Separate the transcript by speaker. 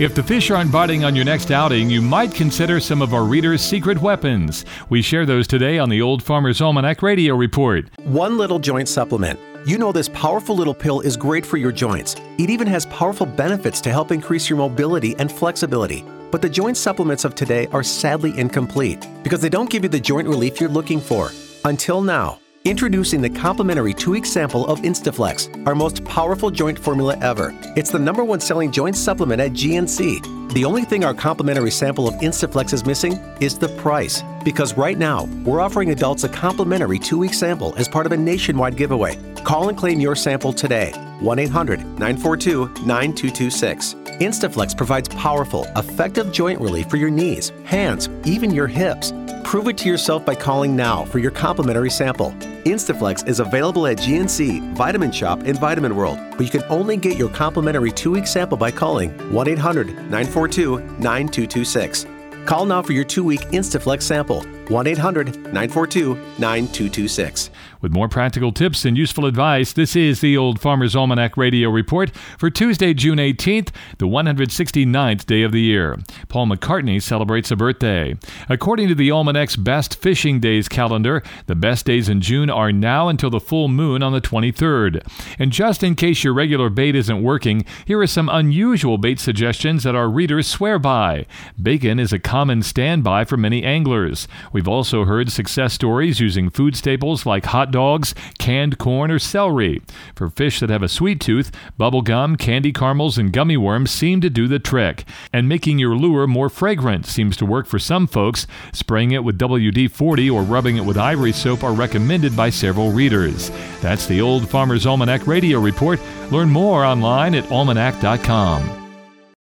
Speaker 1: If the fish aren't biting on your next outing, you might consider some of our readers' secret weapons. We share those today on the Old Farmer's Almanac Radio Report.
Speaker 2: One Little Joint Supplement. You know this powerful little pill is great for your joints. It even has powerful benefits to help increase your mobility and flexibility. But the joint supplements of today are sadly incomplete because they don't give you the joint relief you're looking for. Until now. Introducing the complimentary 2-week sample of Instaflex, our most powerful joint formula ever. It's the #1 selling joint supplement at GNC. The only thing our complimentary sample of Instaflex is missing is the price. Because right now, we're offering adults a complimentary 2-week sample as part of a nationwide giveaway. Call and claim your sample today. 1-800-942-9226. Instaflex provides powerful, effective joint relief for your knees, hands, even your hips. Prove it to yourself by calling now for your complimentary sample. Instaflex is available at GNC, Vitamin Shop, and Vitamin World, but you can only get your complimentary 2-week sample by calling 1-800-942-9226. Call now for your 2-week Instaflex sample. 1-800-942-9226.
Speaker 1: With more practical tips and useful advice, this is the Old Farmer's Almanac Radio Report for Tuesday, June 18th, the 169th day of the year. Paul McCartney celebrates a birthday. According to the Almanac's Best Fishing Days calendar, the best days in June are now until the full moon on the 23rd. And just in case your regular bait isn't working, here are some unusual bait suggestions that our readers swear by. Bacon is a common standby for many anglers. We've also heard success stories using food staples like hot dogs, canned corn, or celery. For fish that have a sweet tooth, bubble gum, candy caramels, and gummy worms seem to do the trick. And making your lure more fragrant seems to work for some folks. Spraying it with WD-40 or rubbing it with ivory soap are recommended by several readers. That's the Old Farmer's Almanac Radio Report. Learn more online at almanac.com.